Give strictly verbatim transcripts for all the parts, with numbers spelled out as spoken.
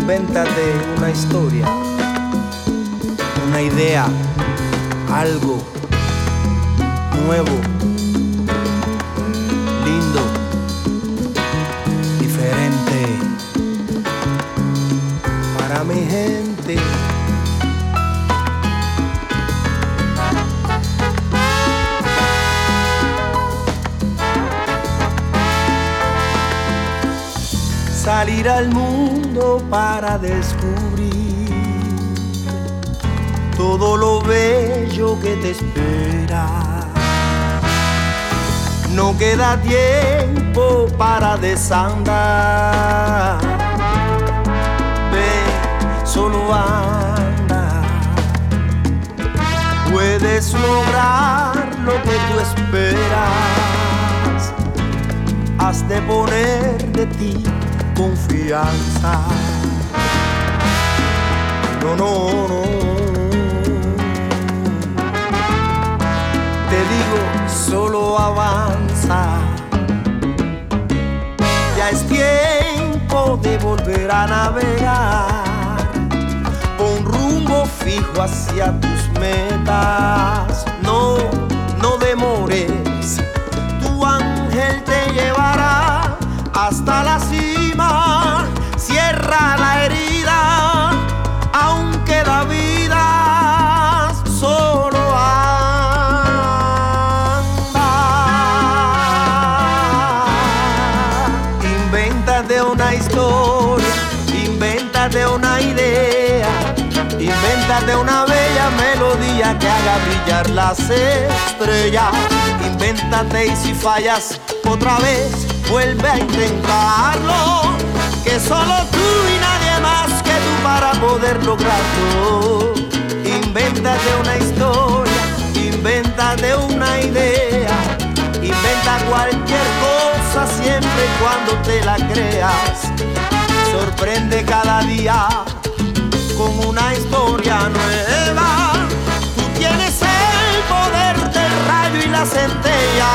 Invéntate una historia, una idea, algo nuevo, lindo, diferente para mi gente. Salir al mundo para descubrir todo lo bello que te espera. No queda tiempo para desandar. Ve, solo anda. Puedes lograr lo que tú esperas. Has de poner de ti confianza. No, no, no. Te digo, solo avanza. Ya es tiempo de volver a navegar. Pon rumbo fijo hacia tus metas. No, no demores. Tu ángel te llevará hasta la cima. Cierra la herida, aún queda vida. Solo anda. Invéntate una historia, invéntate una idea, invéntate una bella melodía que haga brillar las estrellas. Invéntate y si fallas otra vez, vuelve a intentarlo, que solo tú y nadie más que tú para poder lograrlo. Invéntate una historia, invéntate una idea, inventa cualquier cosa siempre y cuando te la creas. Sorprende cada día con una historia nueva. Tú tienes el poder del rayo y la centella.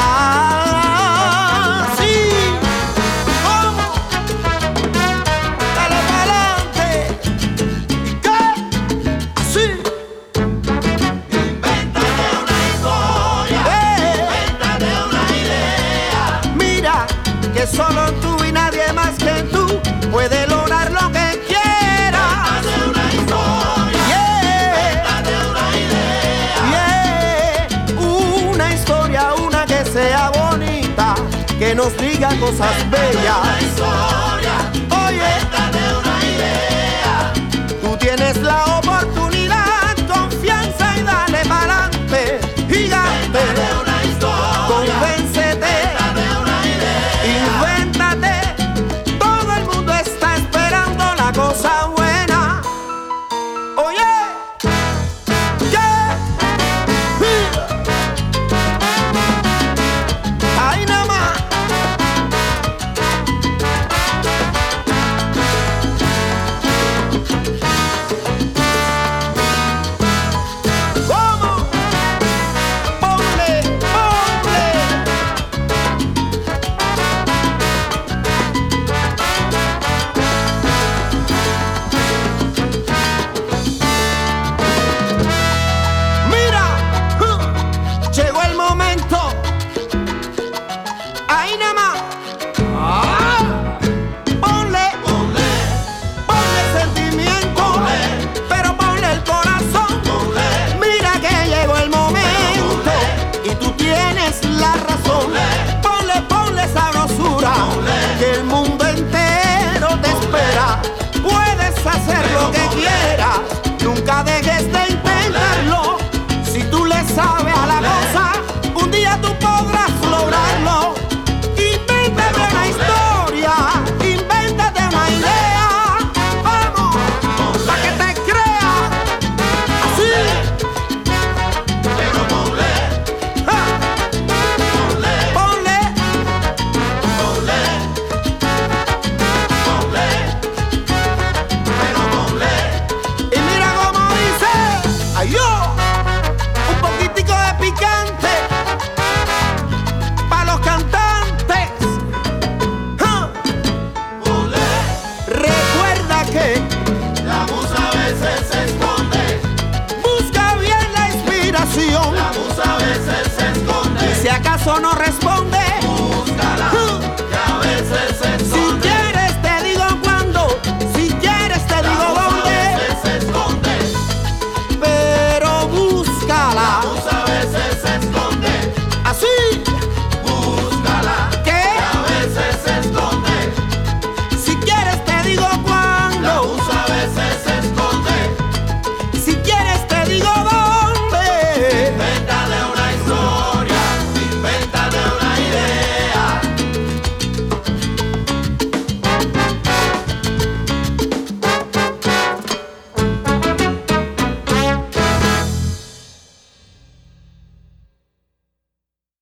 Solo tú y nadie más que tú puede lograr lo que quiera. Invéntate una historia, yeah. Invéntate una idea, yeah. Una historia, una que sea bonita, que nos diga cosas bellas. una historia, Oye, invéntate una idea, tú tienes la oportunidad, confianza y dale pa'lante, gigante. invéntate una historia, Convéncete. invéntate una idea. Invéntate, todo el mundo está esperando la cosa buena. Oye, yeah. Ahí nada más. ¿Cómo? Ponle, ponle. Mira, uh, llegó el momento. Ahí nada más. Ah, ponle, Ponle, ponle sentimiento, Ponle. pero ponle el corazón. ponle, Mira que llegó el momento Ponle. y tú tienes la razón. Ponle, ponle sabrosura, Ponle. que el mundo entero te espera. Puedes hacer lo que quieras, nunca dejes de intentarlo. Si tú le sabes a la cosa, un día tú podrás lograrlo. Invéntate una historia, invéntate una idea. Vamos, para que te creas. Así. pero ponle, Ah, ponle, ponle, ponle, ponle, pero ponle. y mira cómo dice. Ay, yo, un poquitico de pique. eso no responde.